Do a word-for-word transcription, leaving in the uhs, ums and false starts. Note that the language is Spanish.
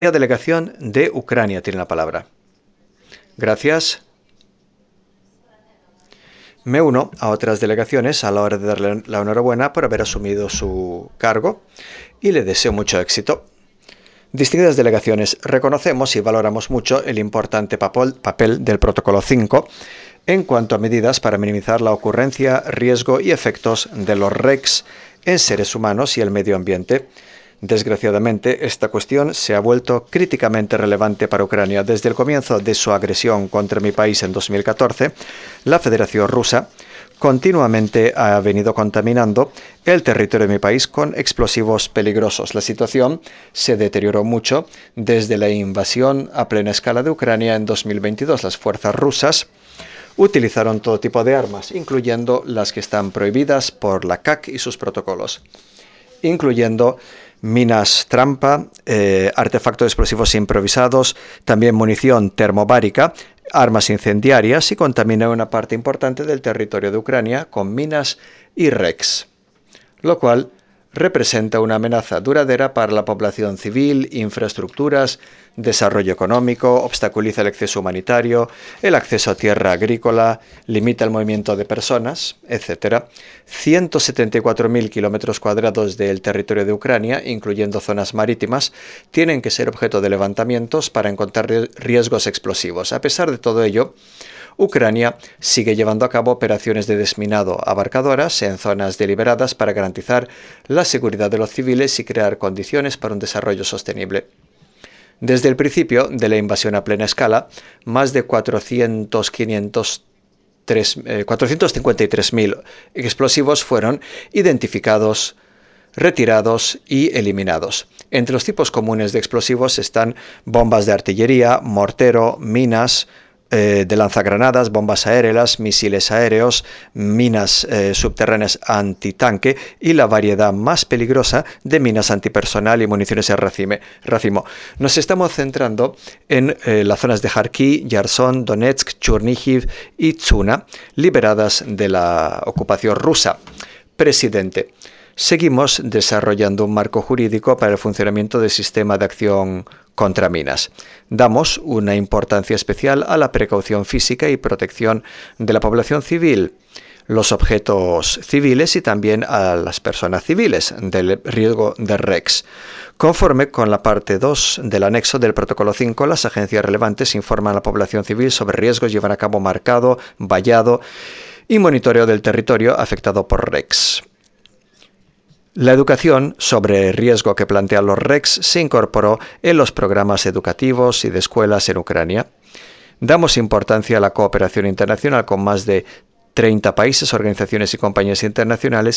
La delegación de Ucrania tiene la palabra. Gracias. Me uno a otras delegaciones a la hora de darle la enhorabuena por haber asumido su cargo y le deseo mucho éxito. Distinguidas delegaciones, reconocemos y valoramos mucho el importante papel, papel del Protocolo cinco en cuanto a medidas para minimizar la ocurrencia, riesgo y efectos de los R E Cs en seres humanos y el medio ambiente. Desgraciadamente, esta cuestión se ha vuelto críticamente relevante para Ucrania. Desde el comienzo de su agresión contra mi país en dos mil catorce, la Federación Rusa continuamente ha venido contaminando el territorio de mi país con explosivos peligrosos. La situación se deterioró mucho desde la invasión a plena escala de Ucrania en dos mil veintidós. Las fuerzas rusas utilizaron todo tipo de armas, incluyendo las que están prohibidas por la C A C y sus protocolos, incluyendo minas trampa, eh, artefactos explosivos improvisados, también munición termobárica, armas incendiarias y contamina una parte importante del territorio de Ucrania con minas y R E Cs, lo cual representa una amenaza duradera para la población civil, infraestructuras, desarrollo económico, obstaculiza el acceso humanitario, el acceso a tierra agrícola, limita el movimiento de personas, etcétera. ciento setenta y cuatro mil kilómetros cuadrados del territorio de Ucrania, incluyendo zonas marítimas, tienen que ser objeto de levantamientos para encontrar riesgos explosivos. A pesar de todo ello, Ucrania sigue llevando a cabo operaciones de desminado abarcadoras en zonas deliberadas para garantizar la seguridad de los civiles y crear condiciones para un desarrollo sostenible. Desde el principio de la invasión a plena escala, más de cuatrocientos cincuenta y tres mil explosivos fueron identificados, retirados y eliminados. Entre los tipos comunes de explosivos están bombas de artillería, mortero, minas eh, de lanzagranadas, bombas aéreas, misiles aéreos, minas eh, subterráneas antitanque y la variedad más peligrosa de minas antipersonal y municiones de racime, racimo. Nos estamos centrando en eh, las zonas de Kharkiv, Yarson, Donetsk, Chernihiv y Tsuna, liberadas de la ocupación rusa. Presidente, seguimos desarrollando un marco jurídico para el funcionamiento del sistema de acción contra minas. Damos una importancia especial a la precaución física y protección de la población civil, los objetos civiles y también a las personas civiles del riesgo de R E Cs. Conforme con la parte dos del anexo del Protocolo cinco, las agencias relevantes informan a la población civil sobre riesgos, llevan a cabo marcado, vallado y monitoreo del territorio afectado por R E Cs. La educación sobre el riesgo que plantean los R E Cs se incorporó en los programas educativos y de escuelas en Ucrania. Damos importancia a la cooperación internacional con más de treinta países, organizaciones y compañías internacionales